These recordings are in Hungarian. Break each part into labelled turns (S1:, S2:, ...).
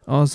S1: Az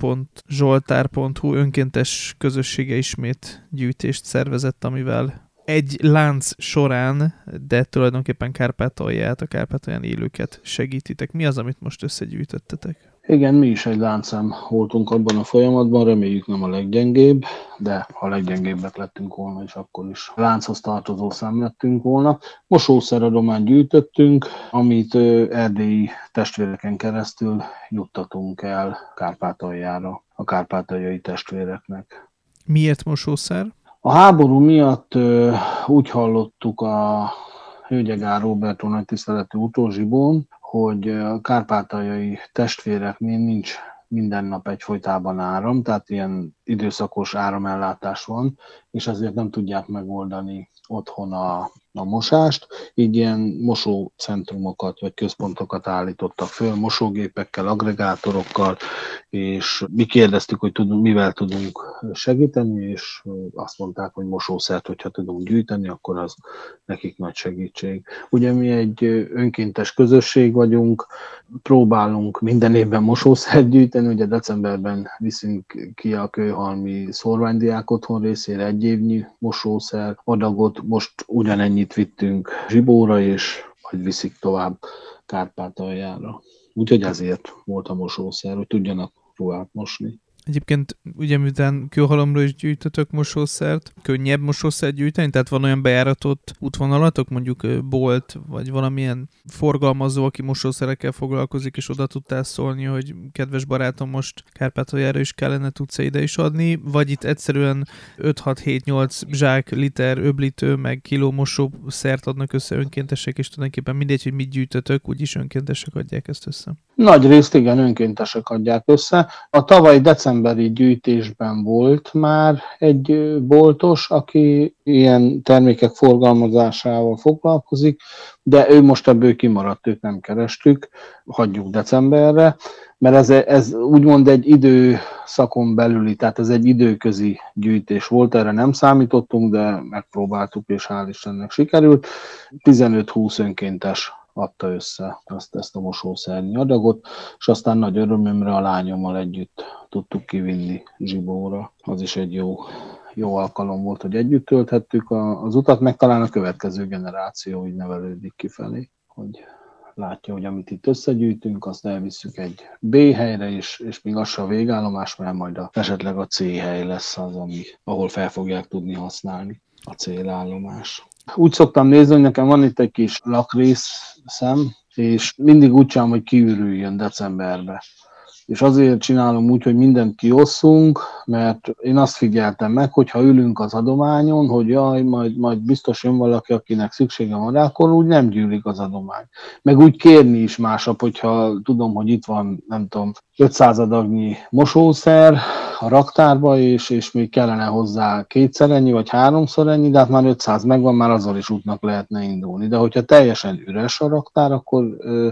S1: adna.zsoltár.hu önkéntes közössége ismét gyűjtést szervezett, amivel egy lánc során, de tulajdonképpen Kárpátalját, a Kárpátalján élőket segítitek. Mi az, amit most összegyűjtöttetek?
S2: Igen, mi is egy láncszem voltunk abban a folyamatban, reméljük nem a leggyengébb, de ha a leggyengébbek lettünk volna, és akkor is lánchoz tartozó szem lettünk volna. Mosószeradományt gyűjtöttünk, amit erdélyi testvéreken keresztül juttatunk el Kárpátaljára, a kárpátaljai testvéreknek.
S1: Miért mosószer?
S2: A háború miatt úgy hallottuk a Hőgyegár Róbertó nagytiszteletű utózsibón, hogy a kárpátaljai testvéreknél nincs minden nap egyfolytában áram, tehát ilyen időszakos áramellátás van, és ezért nem tudják megoldani otthon a mosást, így ilyen mosócentrumokat vagy központokat állítottak föl, mosógépekkel, aggregátorokkal, és mi kérdeztük, hogy mivel tudunk segíteni, és azt mondták, hogy mosószert, hogyha tudunk gyűjteni, akkor az nekik nagy segítség. Ugye mi egy önkéntes közösség vagyunk, próbálunk minden évben mosószert gyűjteni, ugye decemberben viszünk ki a Kőhalmi szorványdiák otthon részére egy évnyi mosószer adagot, most ugyanennyit vittünk Zsibóra, és majd viszik tovább Kárpátaljára. Úgyhogy ezért volt a mosószer, hogy tudjanak ruhát mosni.
S1: Egyébként ugye miután Kőhalomra is gyűjtötök mosószert, könnyebb mosószert gyűjteni? Tehát van olyan bejáratott útvonalatok, mondjuk bolt, vagy valamilyen forgalmazó, aki mosószerekkel foglalkozik, és oda tudtál szólni, hogy kedves barátom, most Kárpátaljára is kellene, tudsz ide is adni, vagy itt egyszerűen 5-6-7-8 zsák, liter, öblítő, meg kiló mosószert adnak össze önkéntesek, és tulajdonképpen mindegy, hogy mit gyűjtötök, úgyis önkéntesek adják ezt össze.
S2: Nagy részt igen, önkéntesek adják össze. A tavaly decemberi gyűjtésben volt már egy boltos, aki ilyen termékek forgalmazásával foglalkozik, de ő most ebből kimaradt, őt nem kerestük, hagyjuk decemberre, mert ez úgymond egy időszakon belüli, tehát ez egy időközi gyűjtés volt, erre nem számítottunk, de megpróbáltuk, és hál' Istennek sikerült. 15-20 önkéntes adta össze ezt a mosószernyi adagot, és aztán nagy örömömre a lányommal együtt tudtuk kivinni Zsibóra. Az is egy jó alkalom volt, hogy együtt tölthettük az utat, meg talán a következő generáció így nevelődik kifelé, hogy látja, hogy amit itt összegyűjtünk, azt elvisszük egy B helyre is, és még az se a végállomás, mert majd esetleg a C hely lesz az, ahol fel fogják tudni használni a célállomás. Úgy szoktam nézni, hogy nekem van itt egy kis lakrészszem, és mindig úgy csinálom, hogy kiürüljön decemberbe. És azért csinálom úgy, hogy mindent kiosszunk, mert én azt figyeltem meg, hogy ha ülünk az adományon, hogy jaj, majd biztos jön valaki, akinek szüksége van rá, akkor úgy nem gyűlik az adomány. Meg úgy kérni is másabb, hogyha tudom, hogy itt van, nem tudom, 500 adagnyi mosószer a raktárba, és még kellene hozzá 2-szer ennyi, vagy 3-szor ennyi, de hát már 500 megvan, már azzal is útnak lehetne indulni. De hogyha teljesen üres a raktár, akkor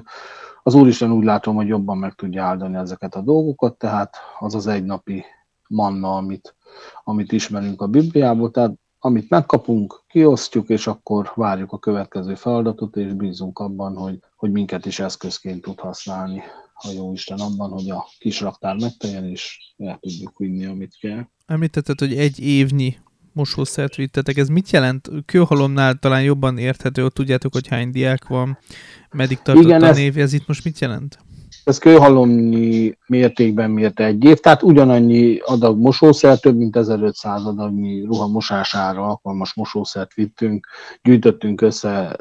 S2: az Úristen úgy látom, hogy jobban meg tudja áldani ezeket a dolgokat, tehát az az egynapi manna, amit ismerünk a Bibliából, tehát amit megkapunk, kiosztjuk, és akkor várjuk a következő feladatot, és bízunk abban, hogy minket is eszközként tud használni a Jóisten abban, hogy a kis raktár megteljen, és el tudjuk vinni, amit kell.
S1: Említetted, hogy egy évnyi mosószert vittetek. Ez mit jelent? Kőhalomnál talán jobban érthető, hogy tudjátok, hogy hány diák van, meddig tartott igen, a név, ez itt most mit jelent?
S2: Ez Kőhalomnyi mértékben mért egy év, tehát ugyanannyi adag mosószer, több mint 1500 adagnyi ruha mosására alkalmas mosószert gyűjtöttünk össze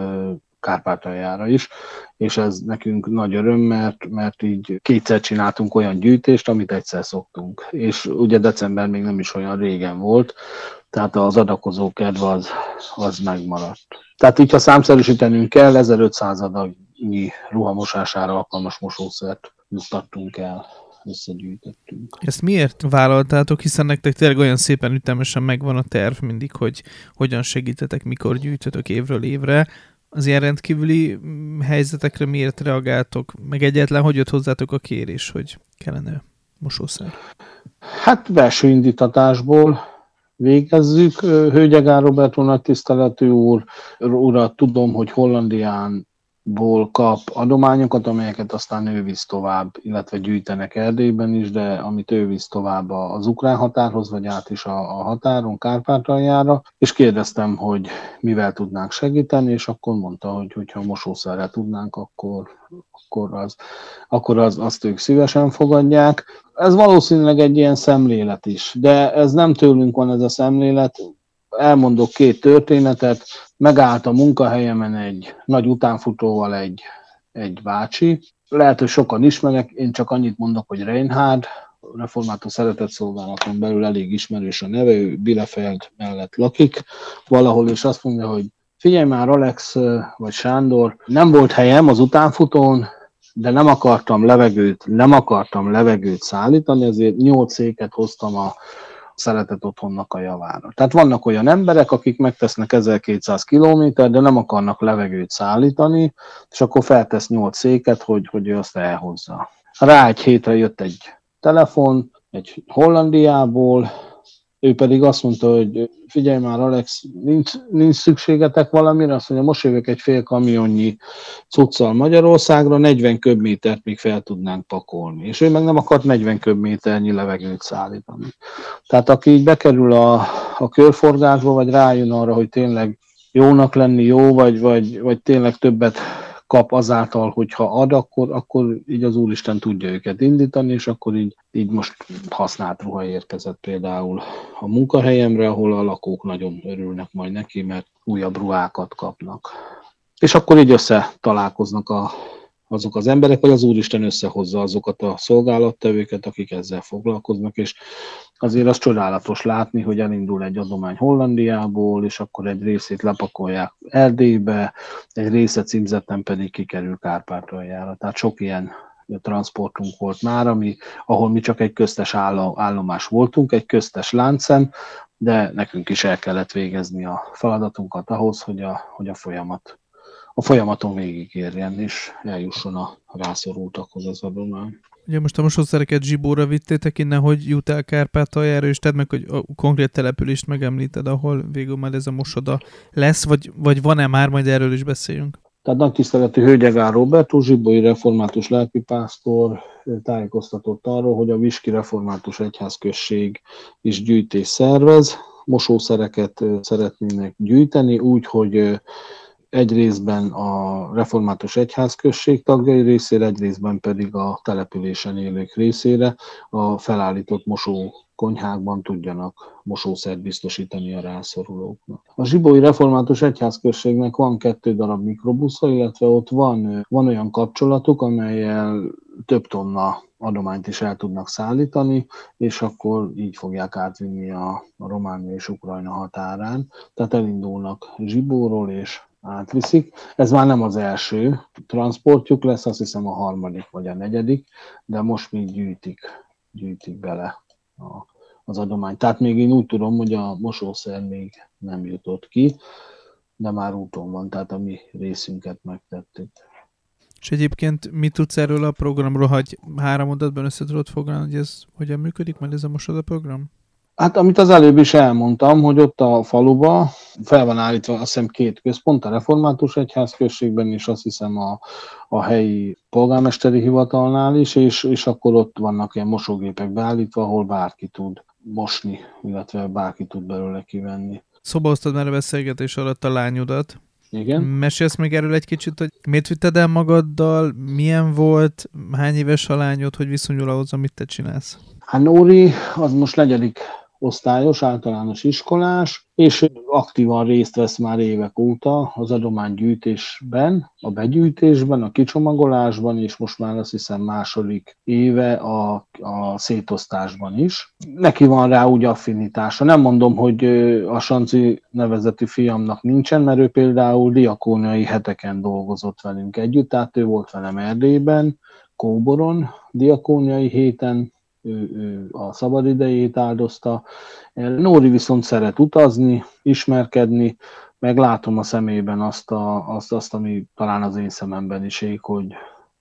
S2: Kárpátaljára is, és ez nekünk nagy öröm, mert így 2-szer csináltunk olyan gyűjtést, amit egyszer szoktunk. És ugye december még nem is olyan régen volt, tehát az adakozó kedv az megmaradt. Tehát így, ha számszerűsítenünk kell, 1500 adagnyi ruha mosására alkalmas mosószert juttattunk el, összegyűjtöttünk.
S1: Ezt miért vállaltátok, hiszen nektek tényleg olyan szépen ütemesen megvan a terv mindig, hogy hogyan segítetek, mikor gyűjtötök évről évre. Az ilyen rendkívüli helyzetekre miért reagáltok? Meg egyáltalán hogy jött hozzátok a kérés, hogy kellene mosószer?
S2: Hát belső végezzük. Hőgyegár Róbertó nagytiszteletű urat tudom, hogy Hollandián kap adományokat, amelyeket aztán ő visz tovább, illetve gyűjtenek Erdélyben is, de amit ő visz tovább az ukrán határhoz, vagy át is a határon, Kárpátaljára, és kérdeztem, hogy mivel tudnánk segíteni, és akkor mondta, hogy hogyha mosószerrel tudnánk, akkor azt ők szívesen fogadják. Ez valószínűleg egy ilyen szemlélet is, de ez nem tőlünk van ez a szemlélet. Elmondok 2 történetet. Megállt a munkahelyemen egy nagy utánfutóval egy bácsi. Lehet, hogy sokan ismerek, én csak annyit mondok, hogy Reinhard, református szeretetszolgálaton belül elég ismerős a neve, ő Bielefeld mellett lakik valahol, és azt mondja, hogy figyelj már Alex vagy Sándor, nem volt helyem az utánfutón, de nem akartam levegőt szállítani, ezért 8 széket hoztam a Szeretet Otthonnak a javára. Tehát vannak olyan emberek, akik megtesznek 1200 kilométer, de nem akarnak levegőt szállítani, és akkor feltesz 8 széket, hogy ő azt elhozza. Rá egy hétre jött egy telefon, egy Hollandiából, ő pedig azt mondta, hogy figyelj már Alex, nincs szükségetek valamire, azt mondja, most jövök egy fél kamionnyi cuccal Magyarországra, 40 köbmétert még fel tudnánk pakolni. És ő meg nem akart 40 köbméternyi levegőt szállítani. Tehát aki így bekerül a körforgásba, vagy rájön arra, hogy tényleg jónak lenni jó, vagy tényleg többet kap azáltal, hogyha ad, akkor így az Úristen tudja őket indítani, és akkor így most használt ruha érkezett például a munkahelyemre, ahol a lakók nagyon örülnek majd neki, mert újabb ruhákat kapnak. És akkor így találkoznak azok az emberek, vagy az Úristen összehozza azokat a szolgálattevőket, akik ezzel foglalkoznak, és azért az csodálatos látni, hogy elindul egy adomány Hollandiából, és akkor egy részét lepakolják Erdélybe, egy része címzetten pedig kikerül Kárpátaljára. Tehát sok ilyen transportunk volt már, ahol mi csak egy köztes állomás voltunk, egy köztes láncszem, de nekünk is el kellett végezni a feladatunkat ahhoz, hogy a folyamaton végigérjen, és eljusson a rászorultakhoz az adomány.
S1: Ugye most a mosószereket Zsibóra vittétek innen, hogy jut el Kárpátaljára, és tedd meg, hogy a konkrét települést megemlíted, ahol végül majd ez a mosoda lesz, vagy van-e már, majd erről is beszéljünk.
S2: Tehát nagy tiszteletű Hölgyegár Róbert, zsibói református lelkipásztor tájékoztatott arról, hogy a Viski Református Egyházközség is gyűjtés szervez. Mosószereket szeretnének gyűjteni, úgy, hogy egy részben a Református Egyházközség tagjai részére, egy részben pedig a településen élők részére a felállított mosókonyhákban tudjanak mosószert biztosítani a rászorulóknak. A Zsibói Református Egyházközségnek van 2 darab mikrobusza, illetve ott van olyan kapcsolatuk, amellyel több tonna adományt is el tudnak szállítani, és akkor így fogják átvinni a Románia és Ukrajna határán. Tehát elindulnak Zsibóról és átviszik. Ez már nem az első transportjuk lesz, azt hiszem a 3. vagy a 4., de most még gyűjtik bele az adományt. Tehát még én úgy tudom, hogy a mosószer még nem jutott ki, de már úton van, tehát a mi részünket megtettük.
S1: És egyébként mit tudsz erről a programról, hogy 3 mondatban össze tudod foglalni, hogy ez hogyan működik, majd ez a mosoda program?
S2: Hát amit az előbb is elmondtam, hogy ott a faluba fel van állítva azt hiszem 2 központ, a Református Egyházközségben és azt hiszem a helyi polgármesteri hivatalnál is, és akkor ott vannak ilyen mosógépek beállítva, ahol bárki tud mosni, illetve bárki tud belőle kivenni.
S1: Szóba hoztad már a beszélgetés alatt a lányodat.
S2: Igen.
S1: Mesélsz még erről egy kicsit, hogy miért vitted el magaddal, milyen volt, hány éves a lányod, hogy viszonyul ahhoz, amit te csinálsz?
S2: Hát Nóri az most 4. osztályos, általános iskolás, és aktívan részt vesz már évek óta az adománygyűjtésben, a begyűjtésben, a kicsomagolásban, és most már azt hiszem 2. éve a szétosztásban is. Neki van rá úgy affinitása. Nem mondom, hogy a Sanci nevezetű fiamnak nincsen, mert ő például diakóniai heteken dolgozott velünk együtt, tehát ő volt velem Erdélyben, Kóboron, diakóniai héten, ő a szabadidejét áldozta. Nóri viszont szeret utazni, ismerkedni, meg látom a szemében azt, ami talán az én szememben is ég, hogy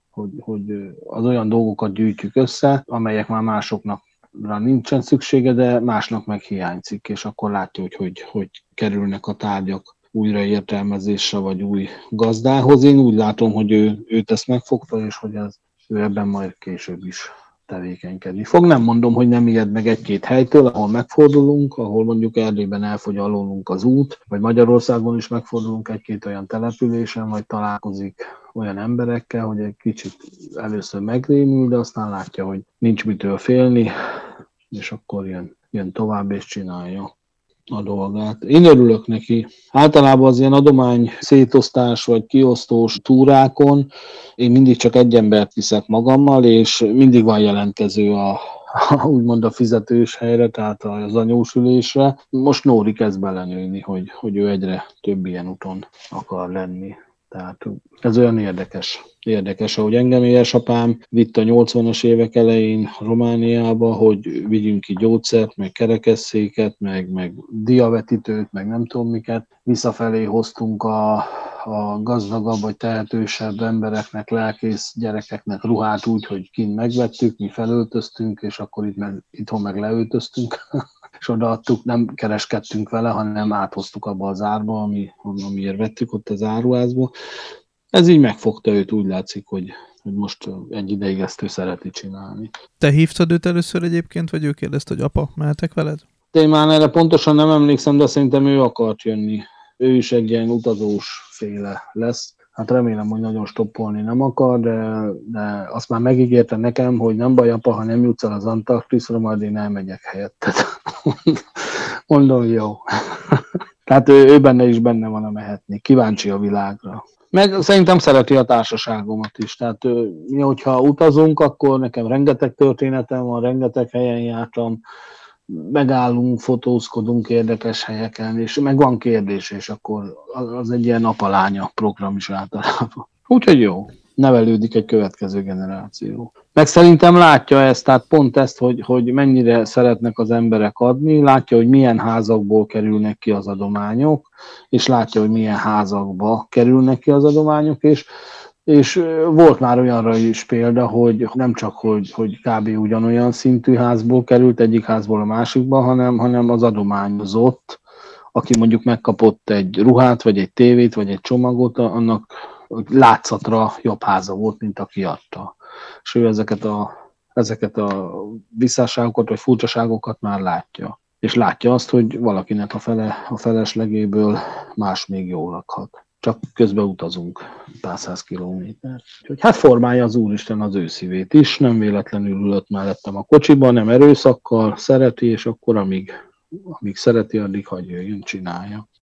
S2: az olyan dolgokat gyűjtjük össze, amelyek már másoknak nincsen szüksége, de másnak meg hiányzik, és akkor látja, hogy kerülnek a tárgyak újraértelmezésre vagy új gazdához. Én úgy látom, hogy őt ezt megfogta, és hogy ő ebben majd később is tevékenykedni fog. Nem mondom, hogy nem ijed meg egy-két helytől, ahol megfordulunk, ahol mondjuk Erdélyben elfogy alólunk az út, vagy Magyarországon is megfordulunk egy-két olyan településen, vagy találkozik olyan emberekkel, hogy egy kicsit először megrémül, de aztán látja, hogy nincs mitől félni, és akkor jön tovább és csinálja a dolgát. Én örülök neki. Általában az ilyen adomány szétosztás vagy kiosztós túrákon én mindig csak egy embert viszek magammal, és mindig van jelentkező úgymond a fizetős helyre, tehát az anyósülésre. Most Nóri kezd belenőni, hogy ő egyre több ilyen úton akar lenni. Tehát ez olyan érdekes, ahogy engem édesapám vitt a 80-as évek elején Romániába, hogy vigyünk ki gyógyszert, meg kerekesszéket, meg diavetítőt, meg nem tudom miket. Visszafelé hoztunk a gazdagabb vagy tehetősebb embereknek, lelkész gyerekeknek ruhát úgy, hogy kint megvettük, mi felöltöztünk, és akkor itthon meg leöltöztünk. És odaadtuk, nem kereskedtünk vele, hanem áthoztuk abba az árba, amiért vettük ott az áruházba. Ez így megfogta őt, úgy látszik, hogy most egy ideig ezt ő szereti csinálni.
S1: Te hívtad őt először egyébként, vagy ő kérdezte, hogy apa, mehetek veled?
S2: De én már erre pontosan nem emlékszem, de szerintem ő akart jönni. Ő is egy ilyen utazós féle lesz. Hát remélem, hogy nagyon stoppolni nem akar, de azt már megígérte nekem, hogy nem baj, apa, ha nem jutsz el az Antarktiszra, majd én elmegyek helyetted. Mondom, jó. Tehát ő benne van a mehetni. Kíváncsi a világra. Meg szerintem szereti a társaságomat is. Tehát mi, hogyha utazunk, akkor nekem rengeteg történetem van, rengeteg helyen jártam, megállunk, fotózkodunk érdekes helyeken, és meg van kérdés, és akkor az egy ilyen apalánya program is általában. Úgyhogy jó, nevelődik egy következő generáció. Meg szerintem látja ezt, tehát pont ezt, hogy mennyire szeretnek az emberek adni, látja, hogy milyen házakból kerülnek ki az adományok, és látja, hogy milyen házakba kerülnek ki az adományok, és volt már olyanra is példa, hogy nem csak, hogy kb. Ugyanolyan szintű házból került egyik házból a másikba, hanem az adományozott, aki mondjuk megkapott egy ruhát, vagy egy tévét, vagy egy csomagot, annak látszatra jobb háza volt, mint aki adta. És ő ezeket a visszásságokat, vagy furcsaságokat már látja. És látja azt, hogy valakinek a feleslegéből más még jól lakhat. Csak közben utazunk pár száz kilométert. Úgyhogy hát formálja az Úristen az ő szívét is, nem véletlenül ülött mellettem a kocsiban, nem erőszakkal, szereti, és akkor amíg szereti, addig hagyja, jön, csinálja.